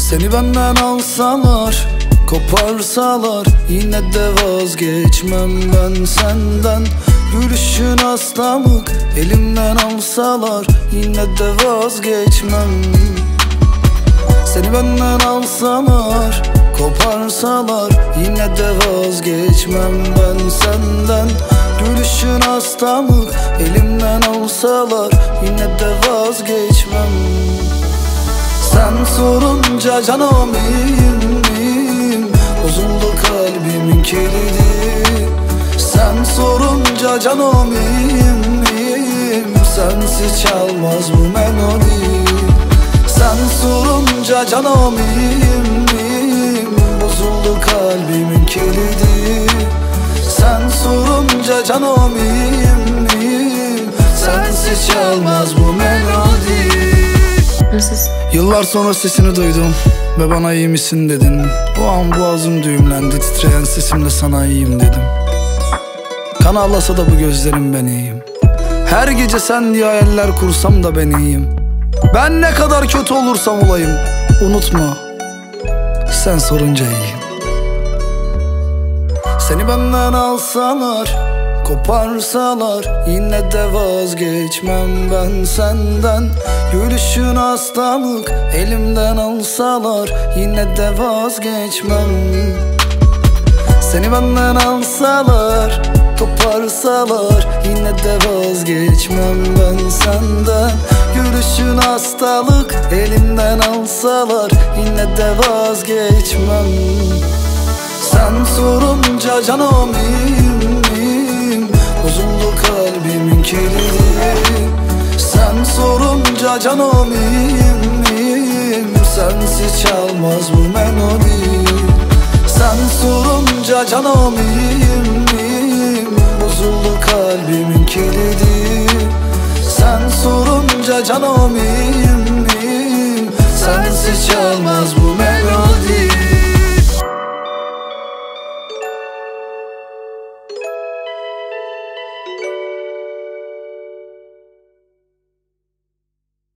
Seni benden alsalar, koparsalar, yine de vazgeçmem ben senden. Gülüşün hastalık, elimden alsalar, yine de vazgeçmem. Seni benden alsalar, koparsalar, yine de vazgeçmem ben senden. Gülüşün hastalık, elimden alsalar, yine de vazgeçmem. Sen sorunca canım iyiyim, bozuldu kalbimin kilidi. Sen sorunca canım iyiyim, sensiz çalmaz bu melodi. Sen sorunca canım iyiyim, bozuldu kalbimin kilidi. Sen sorunca canım iyiyim, sensiz çalmaz bu melodi. Yıllar sonra sesini duydum ve bana iyi misin dedin. O an boğazım düğümlendi, titreyen sesimle sana iyiyim dedim. Kan ağlasa da bu gözlerim, ben iyiyim. Her gece sen diye hayaller kursam da ben iyiyim. Ben ne kadar kötü olursam olayım, unutma, sen sorunca iyiyim. Seni benden alsalar, koparsalar, yine de vazgeçmem ben senden. Gülüşün hastalık, elimden alsalar, yine de vazgeçmem. Seni benden alsalar, koparsalar, yine de vazgeçmem ben senden. Gülüşün hastalık, elimden alsalar, yine de vazgeçmem. Sen sorunca canım iyiyim, bozuldu kalbimin kilidi. Sen sorunca canım iyiyim, sensiz çalmaz bu melodi. Sen sorunca canım iyiyim, bozuldu kalbimin kilidi. Sen sorunca canım iyiyim,